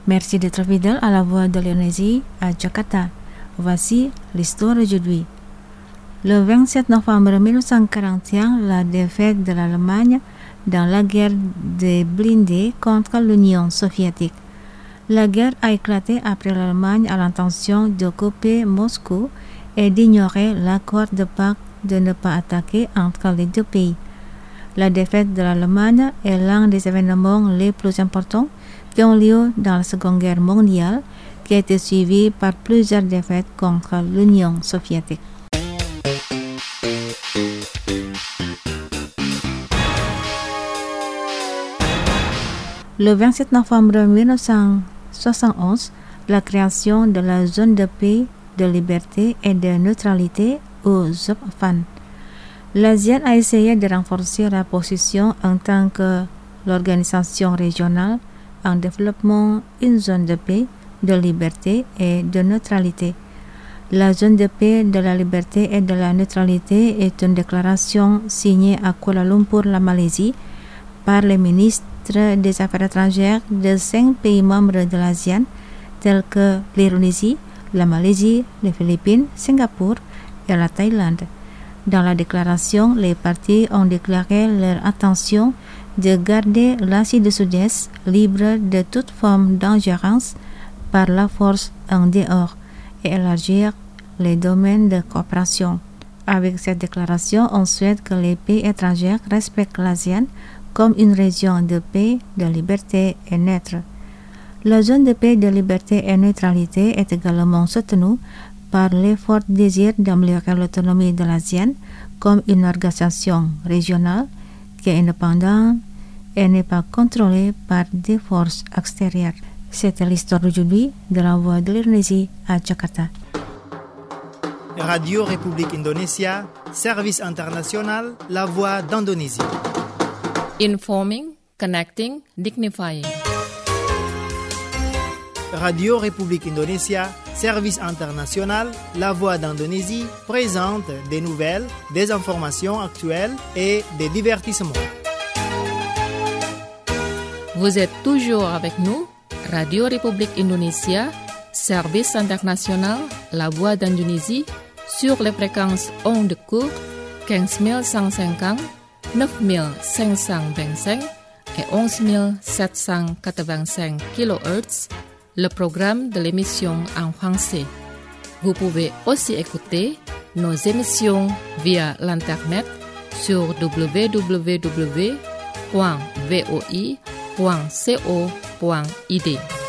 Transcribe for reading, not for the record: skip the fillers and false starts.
Merci d'être fidèle à la Voix de l'Indonésie à Jakarta. Voici l'histoire d'aujourd'hui. Le 27 novembre 1941, la défaite de l'Allemagne dans la guerre des blindés contre l'Union soviétique. La guerre a éclaté après l'Allemagne a l'intention d'occuper Moscou et d'ignorer l'accord de Prague de ne pas attaquer entre les deux pays. La défaite de l'Allemagne est l'un des événements les plus importants qui ont lieu dans la Seconde Guerre mondiale, qui a été suivie par plusieurs défaites contre l'Union soviétique. Le 27 novembre 1971, la création de la zone de paix, de liberté et de neutralité ou ZOPFAN. L'ASEAN a essayé de renforcer la position en tant que l'organisation régionale en développant une zone de paix, de liberté et de neutralité. La zone de paix, de la liberté et de la neutralité est une déclaration signée à Kuala Lumpur, la Malaisie, par les ministres des Affaires étrangères de 5 pays membres de l'ASEAN, tels que l'Indonésie, la Malaisie, les Philippines, Singapour et la Thaïlande. Dans la déclaration, les parties ont déclaré leur intention de garder l'Asie du Sud-Est libre de toute forme d'ingérence par la force en dehors et élargir les domaines de coopération. Avec cette déclaration, on souhaite que les pays étrangers respectent l'ASEAN comme une région de paix, de liberté et neutre. La zone de paix, de liberté et neutralité est également soutenue par l'effort désir d'améliorer l'autonomie de l'ASEAN comme une organisation régionale qui est indépendante et n'est pas contrôlée par des forces extérieures. C'était l'histoire d'aujourd'hui de la Voix de l'Indonésie à Jakarta. Radio République Indonésia, service international, la Voix d'Indonésie. Informing, connecting, dignifying. Radio République Indonésia, service international, la Voix d'Indonésie, présente des nouvelles, des informations actuelles et des divertissements. Vous êtes toujours avec nous, Radio République Indonésia, service international, la Voix d'Indonésie, sur les fréquences ondes courtes 15150, 9525 et 11785 kHz, le programme de l'émission en français. Vous pouvez aussi écouter nos émissions via l'internet sur www.voi.co.id.